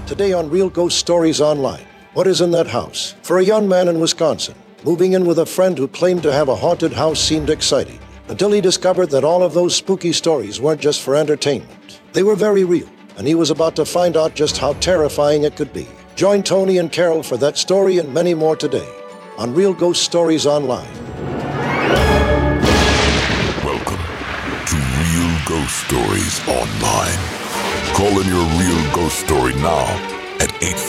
Today on Real Ghost Stories Online, what is in that house? For a young man in Wisconsin, moving in with a friend who claimed to have a haunted house seemed exciting, until he discovered that all of those spooky stories weren't just for entertainment. They were very real, and he was about to find out just how terrifying it could be. Join Tony and Carol for that story and many more today on Real Ghost Stories Online. Welcome to Real Ghost Stories Online. Call in your real ghost story now at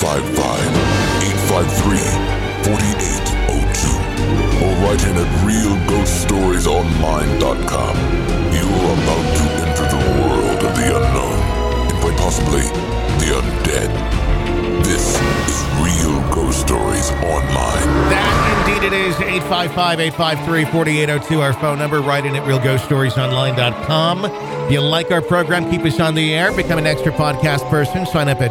855-853-4802 or write in at realghoststoriesonline.com. You are about to enter the world of the unknown and quite possibly the undead. This is Real Ghost Stories Online. That indeed it is. 855-853-4802, our phone number. Write in at realghoststoriesonline.com. If you like our program, keep us on the air. Become an extra podcast person. Sign up at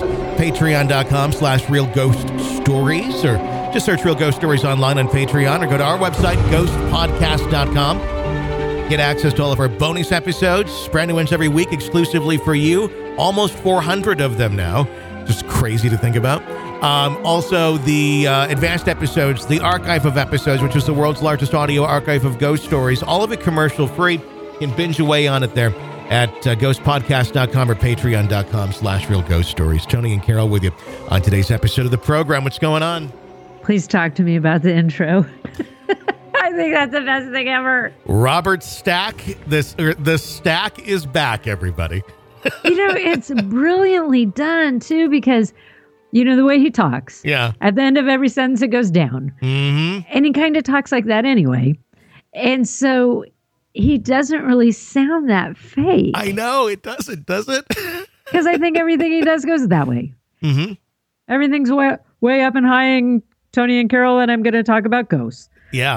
patreon.com/realghoststories or just search Real Ghost Stories Online on Patreon or go to our website, ghostpodcast.com. Get access to all of our bonus episodes, brand new ones every week exclusively for you. Almost 400 of them now. Just crazy to think about. Also, the advanced episodes, the archive of episodes, which is the world's largest audio archive of ghost stories, all of it commercial free. You can binge away on it there at ghostpodcast.com or patreon.com/Real Ghost Stories. Tony and Carol with you on today's episode of the program. What's going on? Please talk to me about the intro. I think that's the best thing ever. Robert Stack. The Stack is back, everybody. It's brilliantly done, too, because, the way he talks. Yeah. At the end of every sentence, it goes down. Mm-hmm. And he kind of talks like that anyway. And so he doesn't really sound that fake. I know, it doesn't, does it? Because I think everything he does goes that way. Mm-hmm. Everything's way up and high in Tony and Carol, and I'm going to talk about ghosts. Yeah.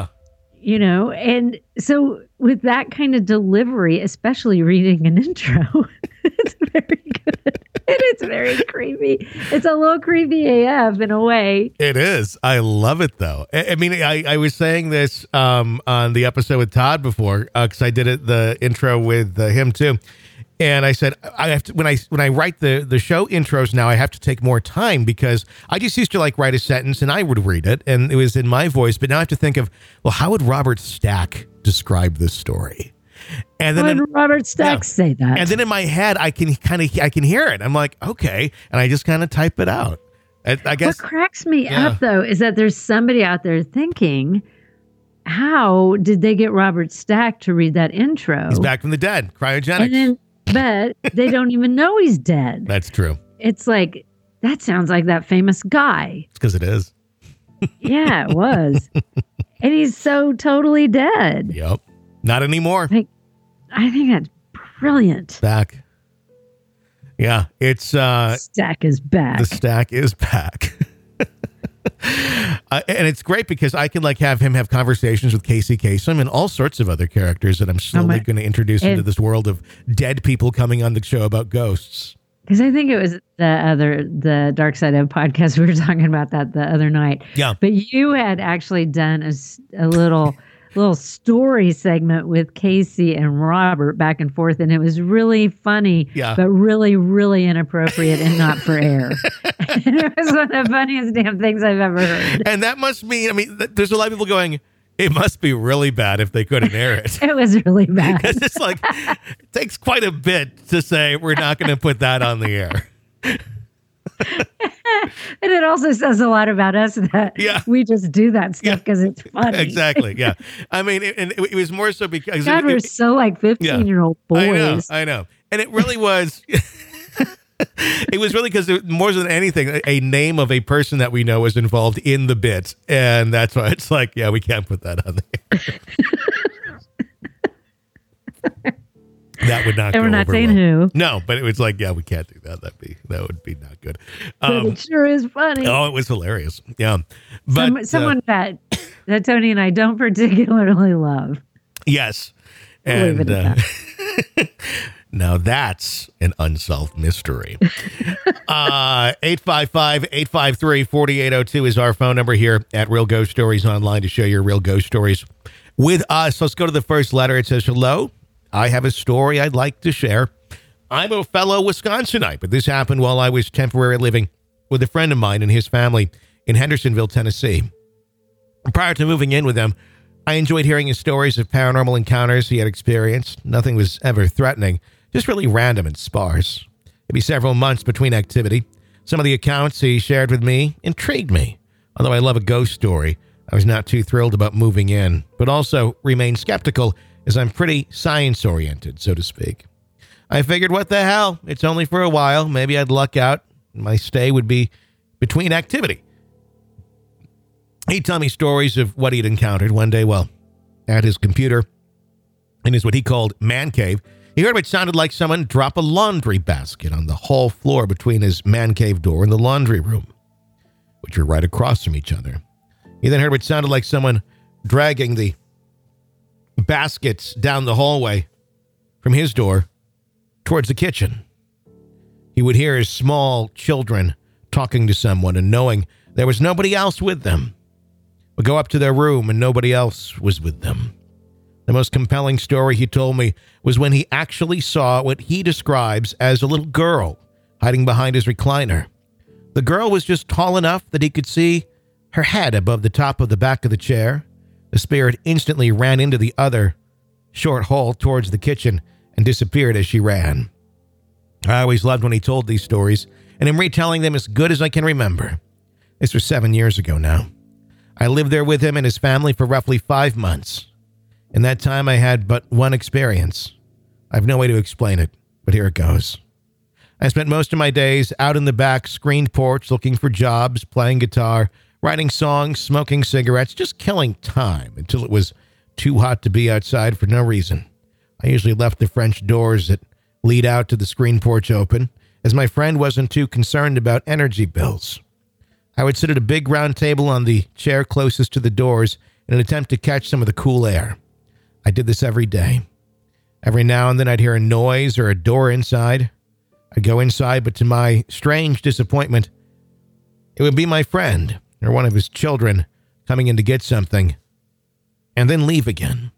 And so with that kind of delivery, especially reading an intro, it's very good. And it's very creepy. It's a little creepy AF in a way. It is. I love it, though. I mean, I was saying this on the episode with Todd before, because I did the intro with him, too. And I said, I have to, when I write the show intros now, I have to take more time because I just used to write a sentence and I would read it and it was in my voice. But now I have to think of, well, how would Robert Stack describe this story? And then how would Robert Stack say that? And then in my head, I can hear it. I'm like, okay. And I just kind of type it out. I guess. What cracks me up, though, is that there's somebody out there thinking, how did they get Robert Stack to read that intro? He's back from the dead, cryogenics. But they don't even know he's dead. That's true. It's like, that sounds like that famous guy. It's because it is. Yeah, it was. And he's so totally dead. Yep. Not anymore. I think that's brilliant. Back. Yeah, it's... Stack is back. The Stack is back. And it's great because I can have him have conversations with Casey Kasem and all sorts of other characters that I'm slowly going to introduce into this world of dead people coming on the show about ghosts. Because I think it was the Dark Side of podcast. We were talking about that the other night. Yeah. But you had actually done a little story segment with Casey and Robert back and forth, and it was really funny, but really, really inappropriate and not for air. And it was one of the funniest damn things I've ever heard. And that must mean, there's a lot of people going, it must be really bad if they couldn't air it. It was really bad. Because it's it takes quite a bit to say we're not going to put that on the air. And it also says a lot about us that we just do that stuff because it's funny. Exactly, yeah. I mean, it was more so because... God, we're so 15-year-old boys. I know. And it really was... It was really because more than anything, a name of a person that we know was involved in the bit. And that's why it's we can't put that on there. That would not go over well. And we're not saying who. No, but it was we can't do that. That would be not good. But it sure is funny. Oh, it was hilarious. Yeah. But someone that Tony and I don't particularly love. Yes. We'll leave it at that. Now that's an unsolved mystery. 855-853-4802 is our phone number here at Real Ghost Stories Online to share your real ghost stories with us. Let's go to the first letter. It says, hello, I have a story I'd like to share. I'm a fellow Wisconsinite, but this happened while I was temporarily living with a friend of mine and his family in Hendersonville, Tennessee. Prior to moving in with them, I enjoyed hearing his stories of paranormal encounters he had experienced. Nothing was ever threatening, just really random and sparse. It'd be several months between activity. Some of the accounts he shared with me intrigued me. Although I love a ghost story, I was not too thrilled about moving in, but also remained skeptical as I'm pretty science-oriented, so to speak. I figured, what the hell? It's only for a while. Maybe I'd luck out. My stay would be between activity. He'd tell me stories of what he'd encountered one day while at his computer in his what he called man cave. He heard what sounded like someone drop a laundry basket on the hall floor between his man cave door and the laundry room, which were right across from each other. He then heard what sounded like someone dragging the baskets down the hallway from his door towards the kitchen. He would hear his small children talking to someone and knowing there was nobody else with them. Would go up to their room and nobody else was with them. The most compelling story he told me was when he actually saw what he describes as a little girl hiding behind his recliner. The girl was just tall enough that he could see her head above the top of the back of the chair. The spirit instantly ran into the other short hall towards the kitchen and disappeared as she ran. I always loved when he told these stories, and am retelling them as good as I can remember. This was 7 years ago now. I lived there with him and his family for roughly 5 months. In that time, I had but one experience. I have no way to explain it, but here it goes. I spent most of my days out in the back screened porch looking for jobs, playing guitar, writing songs, smoking cigarettes, just killing time until it was too hot to be outside for no reason. I usually left the French doors that lead out to the screen porch open, as my friend wasn't too concerned about energy bills. I would sit at a big round table on the chair closest to the doors in an attempt to catch some of the cool air. I did this every day. Every now and then I'd hear a noise or a door inside. I'd go inside, but to my strange disappointment, it would be my friend or one of his children coming in to get something and then leave again.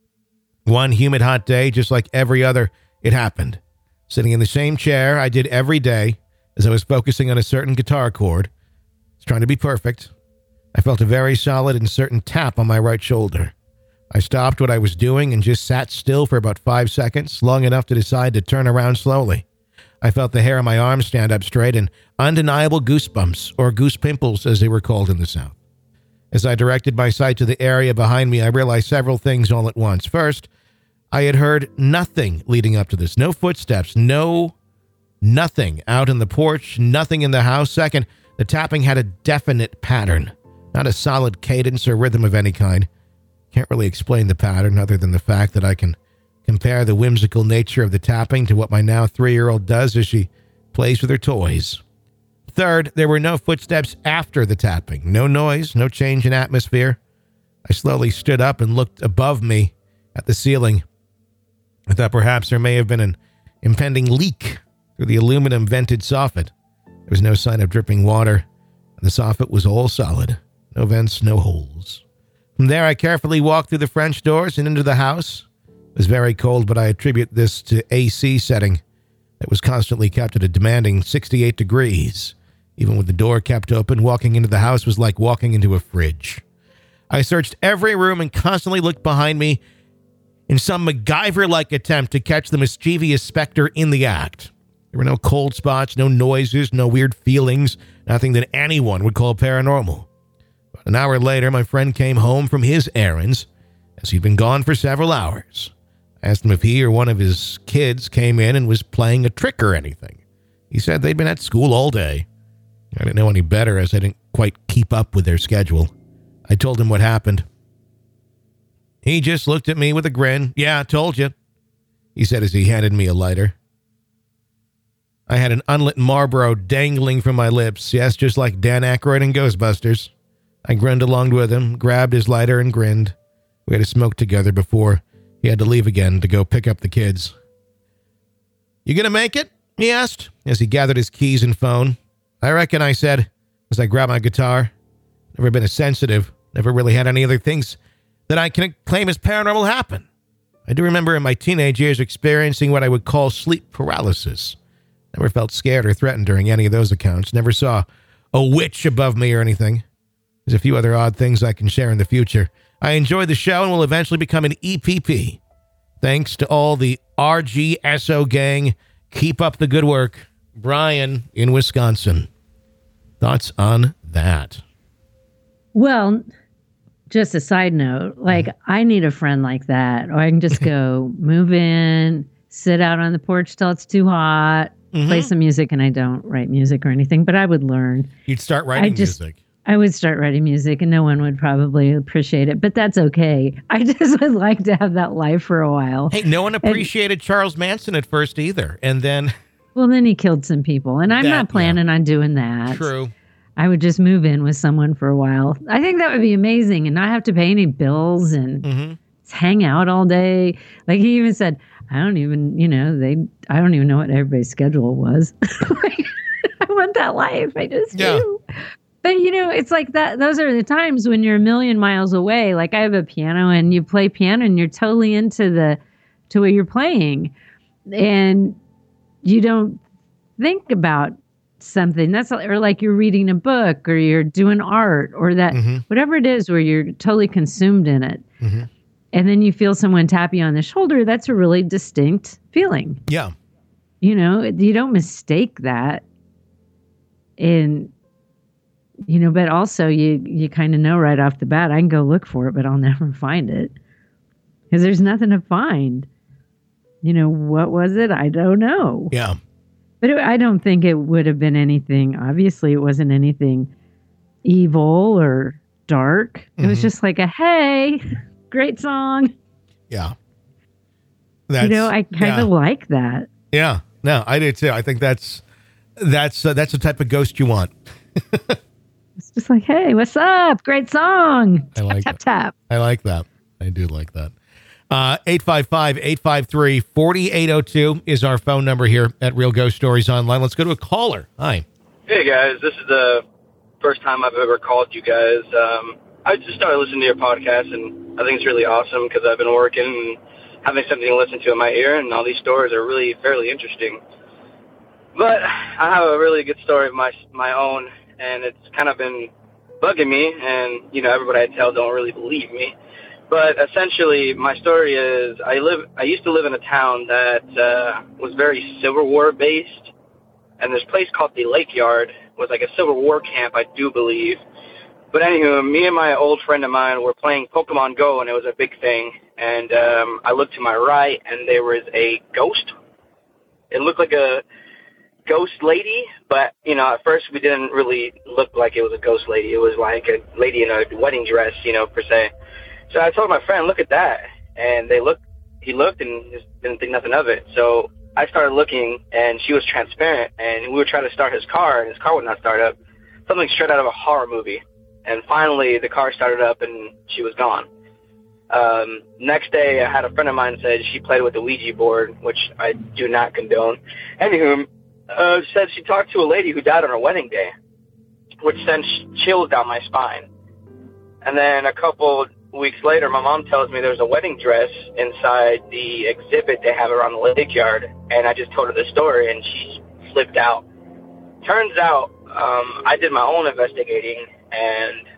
One humid hot day, just like every other, it happened. Sitting in the same chair I did every day as I was focusing on a certain guitar chord. I was trying to be perfect. I felt a very solid and certain tap on my right shoulder. I stopped what I was doing and just sat still for about 5 seconds, long enough to decide to turn around slowly. I felt the hair on my arm stand up straight and undeniable goosebumps, or goose pimples as they were called in the South. As I directed my sight to the area behind me, I realized several things all at once. First, I had heard nothing leading up to this. No footsteps, nothing out in the porch, nothing in the house. Second, the tapping had a definite pattern, not a solid cadence or rhythm of any kind. Can't really explain the pattern other than the fact that I can compare the whimsical nature of the tapping to what my now 3-year-old does as she plays with her toys. Third, there were no footsteps after the tapping. No noise, no change in atmosphere. I slowly stood up and looked above me at the ceiling. I thought perhaps there may have been an impending leak through the aluminum vented soffit. There was no sign of dripping water, and the soffit was all solid. No vents, no holes. From there, I carefully walked through the French doors and into the house. It was very cold, but I attribute this to AC setting that was constantly kept at a demanding 68 degrees. Even with the door kept open, walking into the house was like walking into a fridge. I searched every room and constantly looked behind me in some MacGyver-like attempt to catch the mischievous specter in the act. There were no cold spots, no noises, no weird feelings, nothing that anyone would call paranormal. About an hour later, my friend came home from his errands, as he'd been gone for several hours. I asked him if he or one of his kids came in and was playing a trick or anything. He said they'd been at school all day. I didn't know any better, as I didn't quite keep up with their schedule. I told him what happened. He just looked at me with a grin. "Yeah, I told you," he said as he handed me a lighter. I had an unlit Marlboro dangling from my lips. Yes, just like Dan Aykroyd in Ghostbusters. I grinned along with him, grabbed his lighter and grinned. We had a smoke together before he had to leave again to go pick up the kids. "You gonna make it?" he asked as he gathered his keys and phone. "I reckon," I said as I grabbed my guitar. Never been as sensitive. Never really had any other things that I can claim as paranormal happen. I do remember in my teenage years experiencing what I would call sleep paralysis. Never felt scared or threatened during any of those accounts. Never saw a witch above me or anything. There's a few other odd things I can share in the future. I enjoy the show and will eventually become an EPP. Thanks to all the RGSO gang. Keep up the good work. Brian in Wisconsin. Thoughts on that? Well, just a side note, like I need a friend like that, or I can just go move in, sit out on the porch till it's too hot, play some music. And I don't write music or anything, but I would learn. You'd start writing music. I would start writing music and no one would probably appreciate it, but that's okay. I just would like to have that life for a while. Hey, no one appreciated Charles Manson at first either. And then... Well, then he killed some people. And I'm not planning on doing that. True. I would just move in with someone for a while. I think that would be amazing and not have to pay any bills and hang out all day. Like he even said, I don't even know what everybody's schedule was. I want that life. I just do. But, it's like that. Those are the times when you're a million miles away. Like I have a piano and you play piano and you're totally into what you're playing. And you don't think about something or like you're reading a book or you're doing art or that whatever it is where you're totally consumed in it. And then you feel someone tap you on the shoulder. That's a really distinct feeling. Yeah. You don't mistake that. And, but also you kind of know right off the bat, I can go look for it, but I'll never find it because there's nothing to find. What was it? I don't know. Yeah. But I don't think it would have been anything. Obviously, it wasn't anything evil or dark. It was just like hey, great song. Yeah. I kind of like that. Yeah. No, I do too. I think that's the type of ghost you want. It's just like, hey, what's up? Great song. Tap. I like that. I do like that. 855-853-4802 is our phone number here at Real Ghost Stories Online. Let's go to a caller. Hi. Hey, guys. This is the first time I've ever called you guys. I just started listening to your podcast, and I think it's really awesome because I've been working and having something to listen to in my ear, and all these stories are really fairly interesting. But I have a really good story of my own, and it's kind of been bugging me, and, everybody I tell don't really believe me. But essentially, my story is I used to live in a town that was very Civil War based, and this place called the Lake Yard was like a Civil War camp, I do believe. But anywho, me and my old friend of mine were playing Pokemon Go, and it was a big thing. And I looked to my right, and there was a ghost. It looked like a ghost lady, but, at first we didn't really look like it was a ghost lady. It was like a lady in a wedding dress, per se. So I told my friend, look at that. And he looked and just didn't think nothing of it. So I started looking, and she was transparent, and we were trying to start his car, and his car would not start up. Something straight out of a horror movie. And finally, the car started up, and she was gone. Next day, I had a friend of mine said she played with the Ouija board, which I do not condone. Anywho, said she talked to a lady who died on her wedding day, which sent chills down my spine. And then a couple weeks later, my mom tells me there's a wedding dress inside the exhibit they have around the lake yard, and I just told her the story, and she flipped out. Turns out, I did my own investigating, and,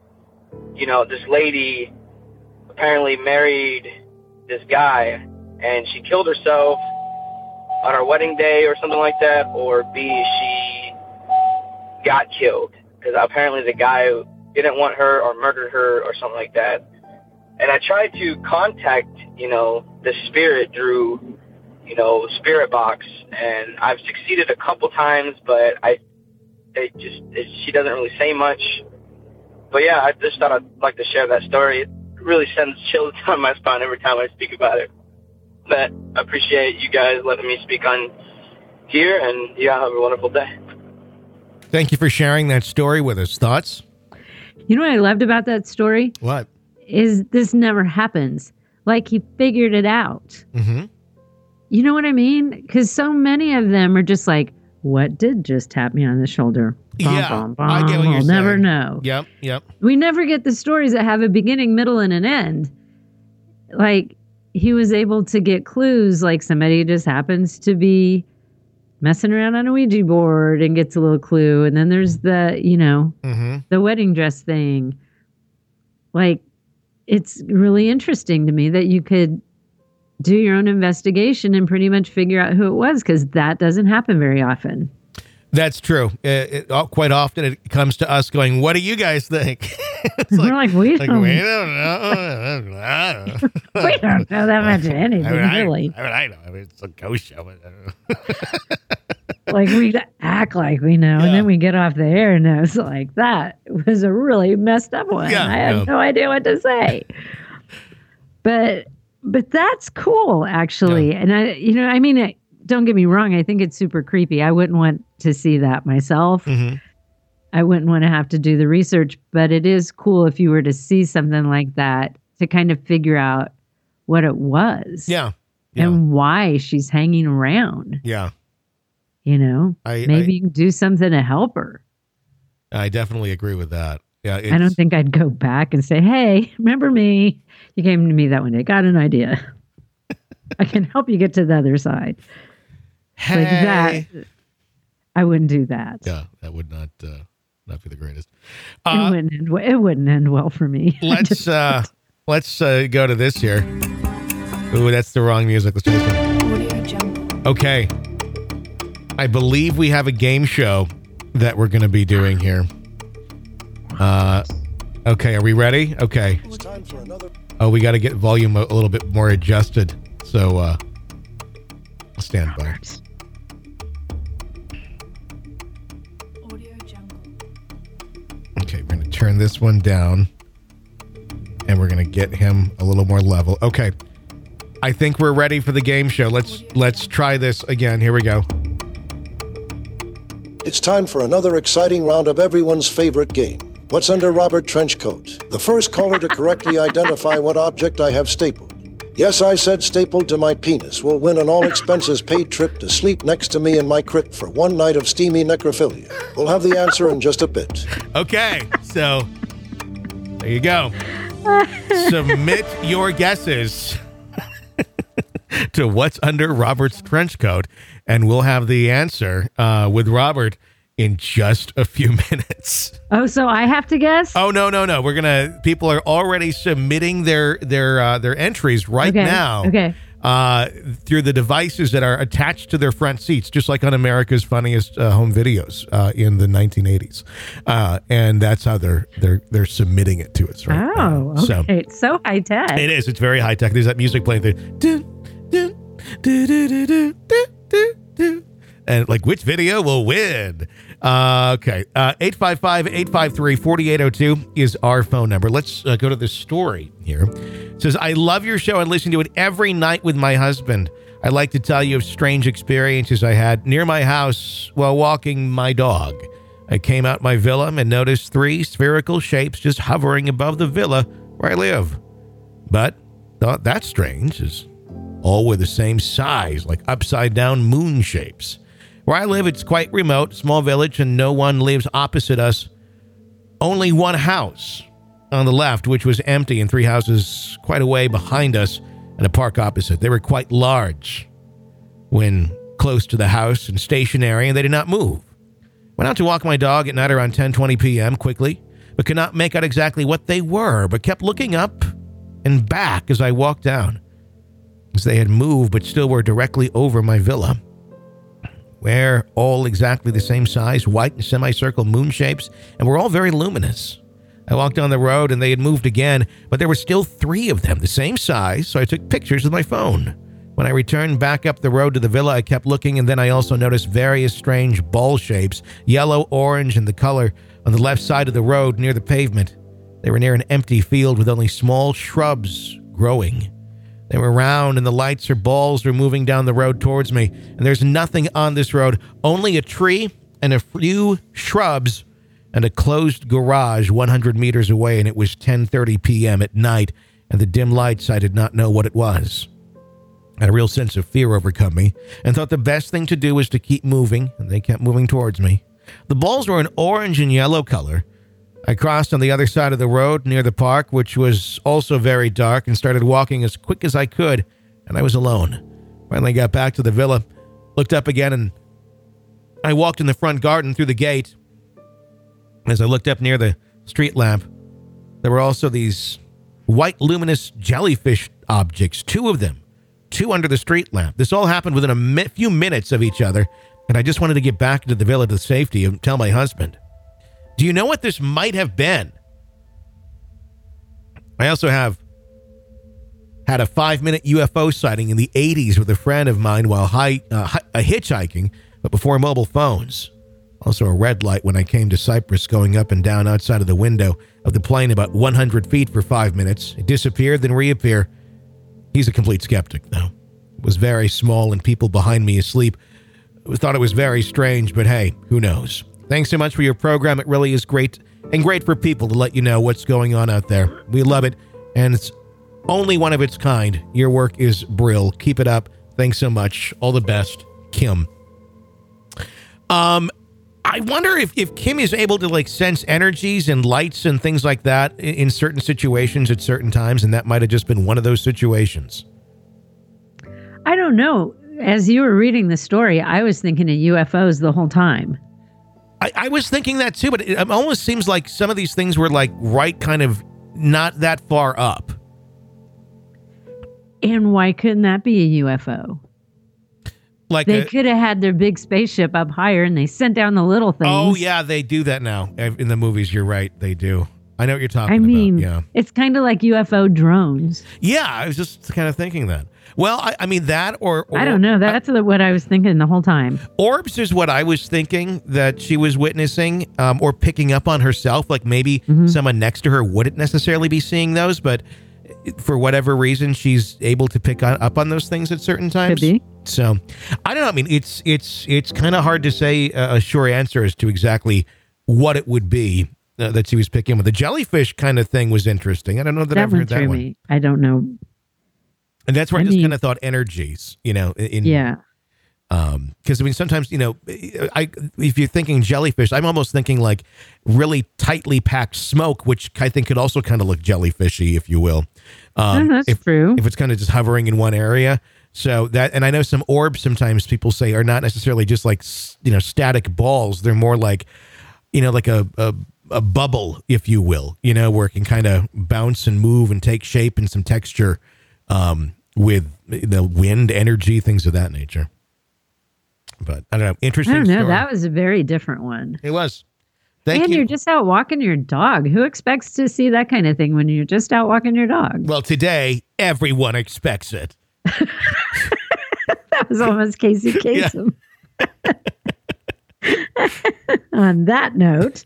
this lady apparently married this guy, and she killed herself on her wedding day or something like that, or B, she got killed, because apparently the guy didn't want her or murdered her or something like that. And I tried to contact, the spirit through, Spirit Box, and I've succeeded a couple times, but she doesn't really say much. But yeah, I just thought I'd like to share that story. It really sends chills down my spine every time I speak about it. But I appreciate you guys letting me speak on here, and have a wonderful day. Thank you for sharing that story with us. Thoughts? You know what I loved about that story? What? Is this never happens. Like he figured it out. Mm-hmm. You know what I mean? Because so many of them are just like, what did just tap me on the shoulder? I get what you're saying. We'll never know. Yep. We never get the stories that have a beginning, middle, and an end. Like he was able to get clues, like somebody just happens to be messing around on a Ouija board and gets a little clue. And then there's the, the wedding dress thing. Like, it's really interesting to me that you could do your own investigation and pretty much figure out who it was, because that doesn't happen very often. That's true. Quite often it comes to us going, what do you guys think? We're like, we don't know. We don't know that much of anything, really. I know. It's a ghost show. Like, we act like we know, and then we get off the air, and it's like, that was a really messed up one. I have no idea what to say. But that's cool, actually. And don't get me wrong. I think it's super creepy. I wouldn't want to see that myself. Mm-hmm. I wouldn't want to have to do the research, but it is cool if you were to see something like that to kind of figure out what it was. Yeah. And why she's hanging around. Yeah. Maybe you can do something to help her. I definitely agree with that. Yeah. I don't think I'd go back and say, hey, remember me? You came to me that one day. Got an idea. I can help you get to the other side. Hey. Like that, I wouldn't do that. Yeah, that would not be the greatest. It wouldn't end well for me. Let's go to this here. Ooh, that's the wrong music. Let's try this one. Okay. I believe we have a game show that we're going to be doing here. Okay, are we ready? Okay. It's time for another. Oh, we got to get volume a little bit more adjusted. So, I'll stand by. Okay, we're going to turn this one down, and we're going to get him a little more level. Okay, I think we're ready for the game show. Let's try this again. Here we go. It's time for another exciting round of everyone's favorite game. What's under Robert Trenchcoat? The first caller to correctly identify what object I have stapled. Yes, I said stapled to my penis will win an all-expenses-paid trip to sleep next to me in my crypt for one night of steamy necrophilia. We'll have the answer in just a bit. Okay, so there you go. Submit your guesses to what's under Robert's trench coat, and we'll have the answer with Robert in just a few minutes. Oh, so I have to guess? Oh, no. People are already submitting their entries right now. Okay. Through the devices that are attached to their front seats, just like on America's Funniest Home Videos in the 1980s. And that's how they're submitting it to us right now. Oh, okay. It's so high tech. It is. It's very high tech. There's that music playing there. And like, which video will win? Okay. 855-853-4802 is our phone number. Let's go to the story here. It says, I love your show and listen to it every night with my husband. I'd like to tell you of strange experiences I had near my house while walking my dog. I came out my villa and noticed 3 spherical shapes just hovering above the villa where I live. But thought that's strange, as all were the same size, like upside down moon shapes. Where I live, it's quite remote, small village, and no one lives opposite us. Only one house on the left, which was empty, and 3 houses quite a way behind us, and a park opposite. They were quite large when close to the house and stationary, and they did not move. Went out to walk my dog at night around 10:20 p.m. quickly, but could not make out exactly what they were, but kept looking up and back as I walked down, as they had moved but still were directly over my villa. We're all exactly the same size, white and semicircle moon shapes, and we're all very luminous. I walked down the road and they had moved again, but there were still 3 of them, the same size, so I took pictures with my phone. When I returned back up the road to the villa, I kept looking, and then I also noticed various strange ball shapes, yellow, orange, and the color, on the left side of the road near the pavement. They were near an empty field with only small shrubs growing. They were round, and the lights or balls were moving down the road towards me. And there's nothing on this road, only a tree and a few shrubs and a closed garage 100 meters away, and it was 10:30 p.m. at night, and the dim lights, I did not know what it was. I had a real sense of fear overcome me, and thought the best thing to do was to keep moving, and they kept moving towards me. The balls were an orange and yellow color. I crossed on the other side of the road near the park, which was also very dark, and started walking as quick as I could, and I was alone. Finally got back to the villa, looked up again, and I walked in the front garden through the gate. As I looked up near the street lamp, there were also these white luminous jellyfish objects, 2 of them, 2 under the street lamp. This all happened within a few minutes of each other, and I just wanted to get back into the village of safety and tell my husband. Do you know what this might have been? I also have had a 5-minute UFO sighting in the 80s with a friend of mine while hitchhiking, but before mobile phones. Also a red light when I came to Cyprus, going up and down outside of the window of the plane about 100 feet for 5 minutes. It disappeared, then reappear. He's a complete skeptic, though. It was very small and people behind me asleep thought it was very strange, but hey, who knows? Thanks so much for your program. It really is great and great for people to let you know what's going on out there. We love it, and it's only one of its kind. Your work is brill. Keep it up. Thanks so much. All the best, Kim. I wonder if Kim is able to like sense energies and lights and things like that in certain situations at certain times, and that might have just been one of those situations. I don't know. As you were reading the story, I was thinking of UFOs the whole time. I was thinking that too, but it almost seems like some of these things were like right kind of not that far up. And why couldn't that be a UFO? Like they could have had their big spaceship up higher and they sent down the little things. Oh, yeah, they do that now. In the movies, you're right. They do. I know what you're talking about. Yeah. It's kind of like UFO drones. Yeah, I was just kind of thinking that. Well, I mean that or I don't know. That's what I was thinking the whole time. Orbs is what I was thinking that she was witnessing or picking up on herself. Like maybe someone next to her wouldn't necessarily be seeing those, but for whatever reason, she's able to pick up on those things at certain times. Could be. So I don't know. I mean, it's kind of hard to say a sure answer as to exactly what it would be that she was picking up. The jellyfish kind of thing was interesting. I don't know that I've heard that one. Me. I don't know. And that's where I just kind of thought energies, yeah. Because I mean, sometimes, if you're thinking jellyfish, I'm almost thinking like really tightly packed smoke, which I think could also kind of look jellyfishy, if you will. That's true. If it's kind of just hovering in one area. So that, and I know some orbs sometimes people say are not necessarily just like, static balls. They're more like, like a bubble, if you will, where it can kind of bounce and move and take shape and some texture with the wind, energy, things of that nature. But I don't know. Interesting. I don't know. Story. That was a very different one. It was. Thank you. You're just out walking your dog. Who expects to see that kind of thing when you're just out walking your dog? Well, today, everyone expects it. That was almost Casey Kasem. Yeah. On that note.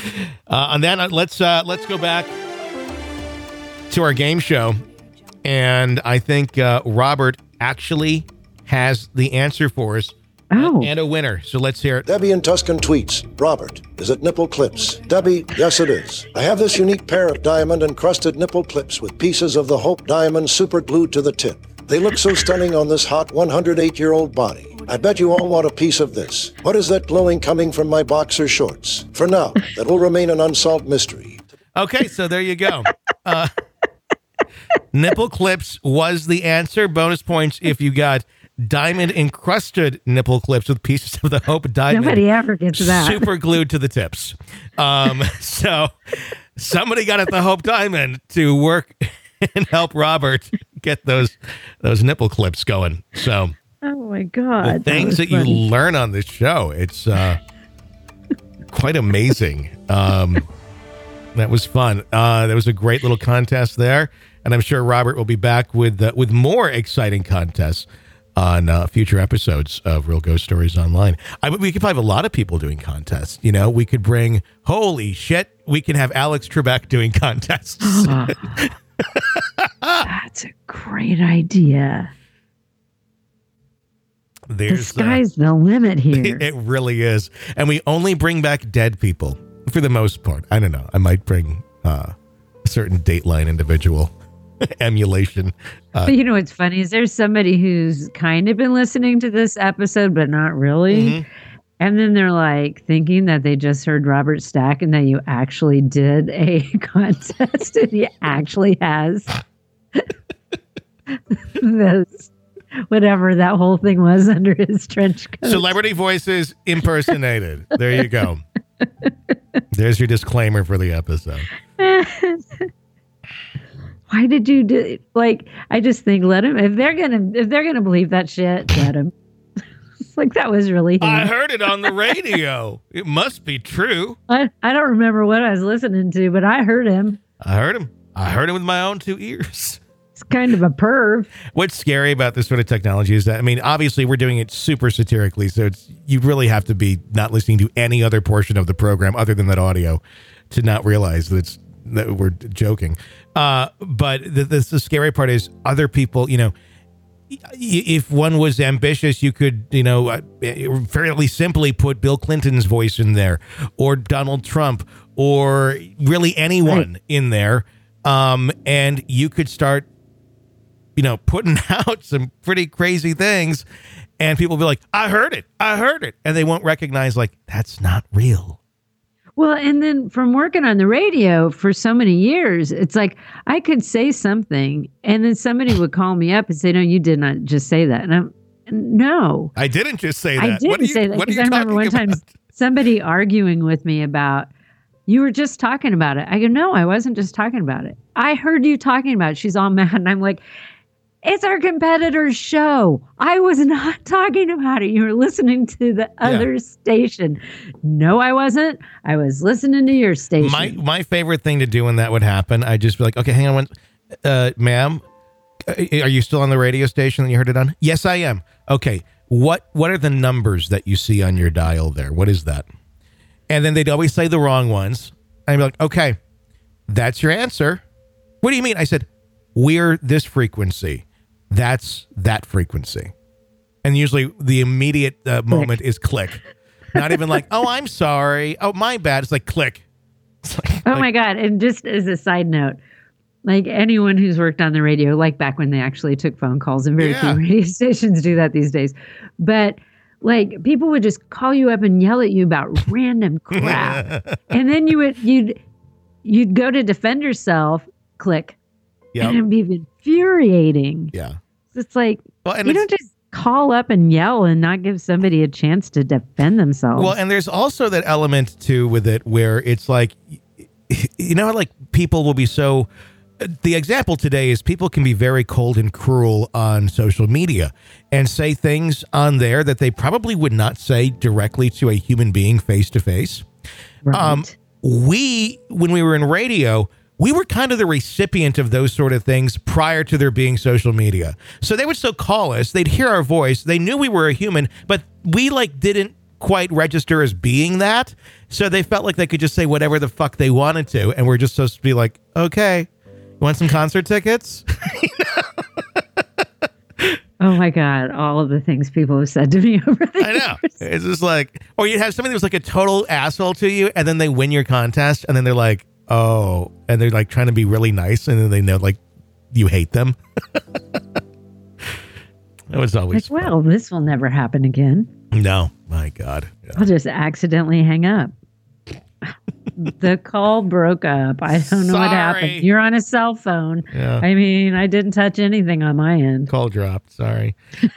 Let's go back to our game show. And I think Robert actually has the answer for us. Oh. And a winner. So let's hear it. Debbie in Tuscan tweets, Robert, is it nipple clips? Debbie, yes it is. I have this unique pair of diamond-encrusted nipple clips with pieces of the Hope diamond super glued to the tip. They look so stunning on this hot 108-year-old body. I bet you all want a piece of this. What is that glowing coming from my boxer shorts? For now, that will remain an unsolved mystery. Okay, so there you go. Nipple clips was the answer. Bonus points if you got diamond encrusted nipple clips with pieces of the Hope diamond. Nobody ever gets that. Super glued to the tips. So somebody got at the Hope diamond to work and help Robert get those nipple clips going. So, oh my God, the things that you learn on this show, it's quite amazing. That was fun. That was a great little contest there, and I'm sure Robert will be back with more exciting contests on future episodes of Real Ghost Stories Online. We could probably have a lot of people doing contests. We could bring, holy shit, we can have Alex Trebek doing contests. That's a great idea. The sky's the limit here. It really is. And we only bring back dead people for the most part. I don't know. I might bring a certain Dateline individual. Emulation. But what's funny is there's somebody who's kind of been listening to this episode, but not really. Mm-hmm. And then they're like thinking that they just heard Robert Stack and that you actually did a contest and he actually has those whatever that whole thing was under his trench coat. Celebrity voices impersonated. There you go. There's your disclaimer for the episode. Why did you do? Like, I just think let him. If they're gonna believe that shit, let him. Like, that was really him. I heard it on the radio. It must be true. I don't remember what I was listening to, but I heard him. I heard him with my own 2 ears. It's kind of a perv. What's scary about this sort of technology is that, I mean, obviously we're doing it super satirically, so you really have to be not listening to any other portion of the program other than that audio to not realize that we're joking. But the scary part is other people, if one was ambitious, you could, fairly simply put Bill Clinton's voice in there, or Donald Trump, or really anyone in there. And you could start, putting out some pretty crazy things, and people will be like, I heard it. And they won't recognize, like, that's not real. Well, and then from working on the radio for so many years, it's like I could say something and then somebody would call me up and say, no, you did not just say that. And no. I didn't just say that. I didn't say that, because I remember one time somebody arguing with me about, you were just talking about it. I go, no, I wasn't just talking about it. I heard you talking about it. She's all mad. And I'm like, it's our competitor's show. I was not talking about it. You were listening to the other station. No, I wasn't. I was listening to your station. My favorite thing to do when that would happen, I'd just be like, okay, hang on, ma'am, are you still on the radio station that you heard it on? Yes, I am. Okay, what are the numbers that you see on your dial there? What is that? And then they'd always say the wrong ones. I'd be like, okay, that's your answer. What do you mean? I said, we're this frequency. That's that frequency. And usually the immediate moment is click. Not even like, oh, I'm sorry. Oh, my bad. It's like click. It's like, my God. And just as a side note, like anyone who's worked on the radio, like back when they actually took phone calls, and very few radio stations do that these days. But like people would just call you up and yell at you about random crap. And then you'd go to defend yourself, click. And it'd be infuriating. Yeah. It's like, you don't just call up and yell and not give somebody a chance to defend themselves. Well, and there's also that element too with it where it's like, like people will be so, the example today is people can be very cold and cruel on social media and say things on there that they probably would not say directly to a human being face to face. Right. When we were in radio, we were kind of the recipient of those sort of things prior to there being social media. So they would still call us. They'd hear our voice. They knew we were a human, but we didn't quite register as being that. So they felt like they could just say whatever the fuck they wanted to. And we're just supposed to be like, okay, you want some concert tickets? Oh my God. All of the things people have said to me over the years. I know. It's just like, or you have somebody who's like a total asshole to you, and then they win your contest, and then they're like, oh, and they're like trying to be really nice, and then they know like you hate them. That was always like, well, this will never happen again. No, my God. Yeah. I'll just accidentally hang up. The call broke up. I don't know what happened. You're on a cell phone. Yeah. I mean, I didn't touch anything on my end. Call dropped. Sorry.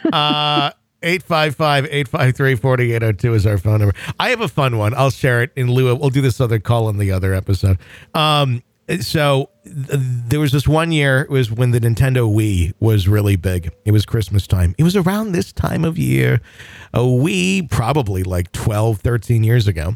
855-853-4802 is our phone number. I have a fun one. I'll share it in lieu of, we'll do this other call in the other episode. So there was this one year, it was when the Nintendo Wii was really big. It was Christmas time. It was around this time of year. A Wii, probably like 12, 13 years ago.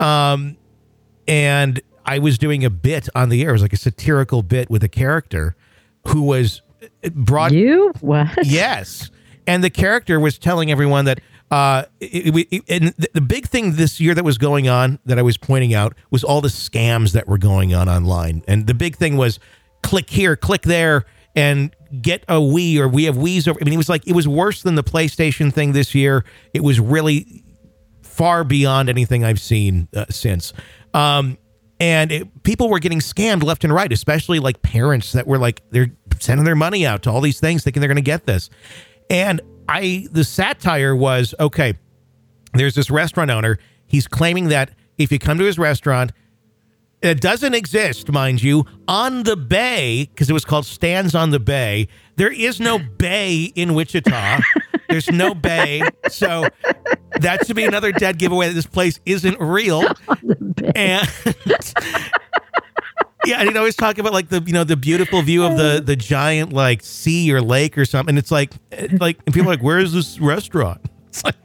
And I was doing a bit on the air. It was like a satirical bit with a character who was brought. You? What? Yes. And the character was telling everyone that and the big thing this year that was going on that I was pointing out was all the scams that were going on online. And the big thing was click here, click there, and get a Wii, or we have Wiis over. I mean, it was worse than the PlayStation thing this year. It was really far beyond anything I've seen since. People were getting scammed left and right, especially like parents that were like, they're sending their money out to all these things thinking they're going to get this. And the satire was, okay, there's this restaurant owner. He's claiming that if you come to his restaurant, It doesn't exist, mind you, on the bay, because it was called Stan's on the Bay. There is no bay in Wichita. There's no bay. So that should be another dead giveaway that this place isn't real. And yeah, and always talk about like the beautiful view of the giant like sea or lake or something. And it's like and people are like, where is this restaurant? It's like,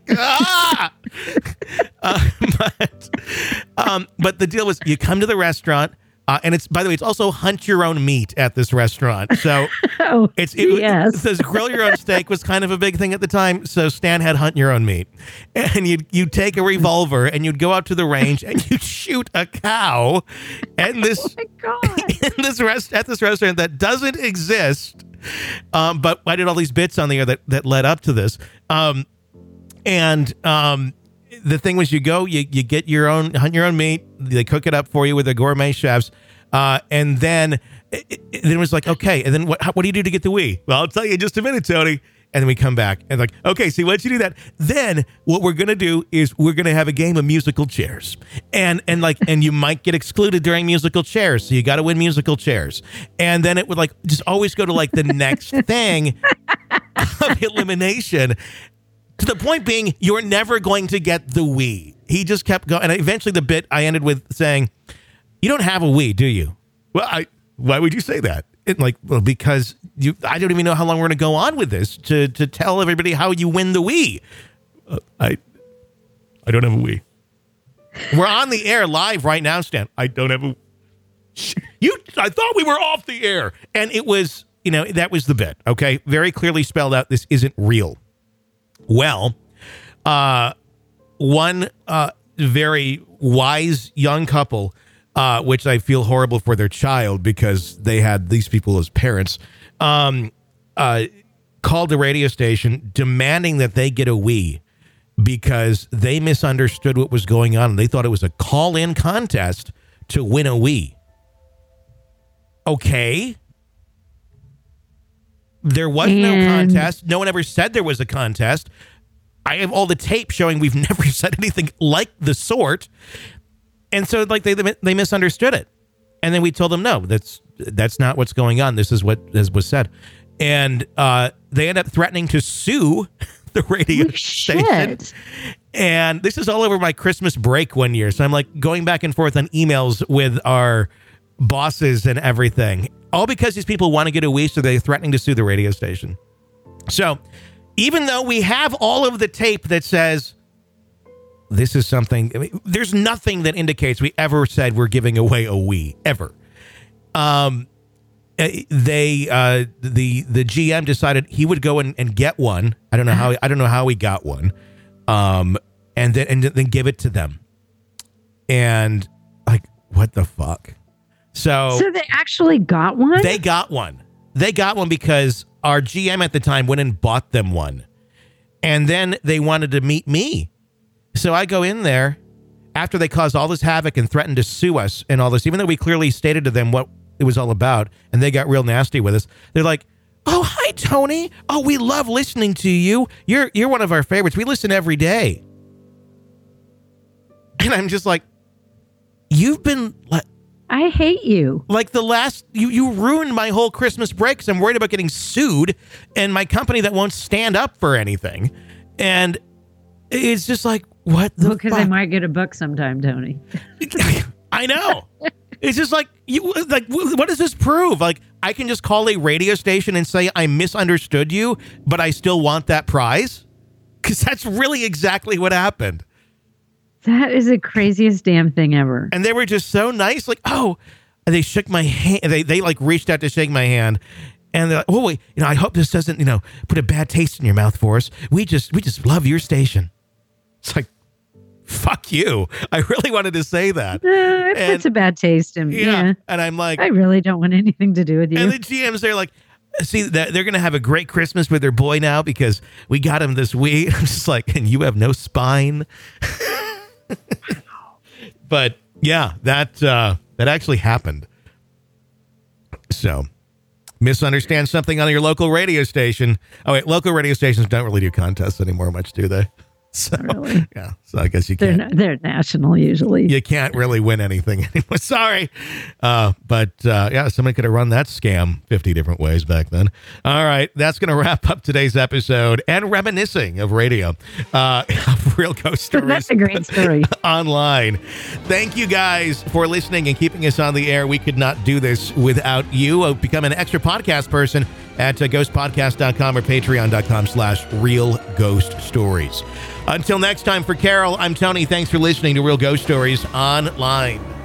but the deal was you come to the restaurant, and it's, by the way, it's also hunt your own meat at this restaurant. So it says grill your own steak was kind of a big thing at the time. So Stan had hunt your own meat, and you'd take a revolver and you'd go out to the range and you'd shoot a cow, and this at this restaurant that doesn't exist. But I did all these bits on the air that led up to this. And the thing was, you go, you get your own, hunt your own meat. They cook it up for you with the gourmet chefs. And then it was like, okay. And then what do you do to get the Wii? Well, I'll tell you in just a minute, Tony. And then we come back and like, okay, see, once you do that, then what we're going to do is we're going to have a game of musical chairs. And you might get excluded during musical chairs. So you got to win musical chairs. And then it would like just always go to like the next thing of elimination. To the point being, you're never going to get the Wii. He just kept going. And eventually the bit I ended with saying, you don't have a Wii, do you? Well, why would you say that? Because I don't even know how long we're going to go on with this to tell everybody how you win the Wii. I don't have a Wii. We're on the air live right now, Stan. I don't have a I thought we were off the air. And it was, that was the bit. Okay. Very clearly spelled out. This isn't real. Well, one very wise young couple, which I feel horrible for their child because they had these people as parents, called the radio station demanding that they get a Wii because they misunderstood what was going on. They thought it was a call-in contest to win a Wii. Okay. There was no contest. No one ever said there was a contest. I have all the tape showing we've never said anything like the sort. And so like they misunderstood it. And then we told them, no, that's not what's going on. This is what was said. And they end up threatening to sue the radio station. And this is all over my Christmas break one year. So I'm like going back and forth on emails with our bosses and everything. All because these people want to get a Wii, so they're threatening to sue the radio station. So even though we have all of the tape that says this is something, there's nothing that indicates we ever said we're giving away a Wii, ever. The GM decided he would go and get one. I don't know how he got one. And then give it to them. And like, what the fuck? So they actually got one? They got one. They got one because our GM at the time went and bought them one. And then they wanted to meet me. So I go in there after they caused all this havoc and threatened to sue us and all this, even though we clearly stated to them what it was all about, and they got real nasty with us. They're like, oh, hi, Tony. Oh, we love listening to you. You're one of our favorites. We listen every day. And I'm just like, you've been... I hate you. Like you ruined my whole Christmas break because I'm worried about getting sued and my company that won't stand up for anything. And it's just like, what the fuck? Because I might get a book sometime, Tony. I know. It's just like, what does this prove? Like, I can just call a radio station and say I misunderstood you, but I still want that prize? Because that's really exactly what happened. That is the craziest damn thing ever. And they were just so nice. Like, oh, and they shook my hand. They like reached out to shake my hand. And they're like, oh, wait, I hope this doesn't, put a bad taste in your mouth for us. We just love your station. It's like, fuck you. I really wanted to say that. It puts a bad taste in me. Yeah. And I'm like, I really don't want anything to do with you. And the GMs, they're like, see, they're going to have a great Christmas with their boy now because we got him this Wii. I'm just like, and you have no spine. But yeah, that actually happened. So misunderstand something on your local radio station. Oh wait, local radio stations don't really do contests anymore much, do they? So, really. Yeah. So I guess you can't. They're national usually. You can't really win anything anymore. Sorry. But somebody could have run that scam 50 different ways back then. All right. That's going to wrap up today's episode and reminiscing of radio. Of Real Ghost Stories. That's a great story. Online. Thank you guys for listening and keeping us on the air. We could not do this without you. Become an extra podcast person at ghostpodcast.com or patreon.com/Real Ghost Stories. Until next time, for Carol, I'm Tony. Thanks for listening to Real Ghost Stories Online.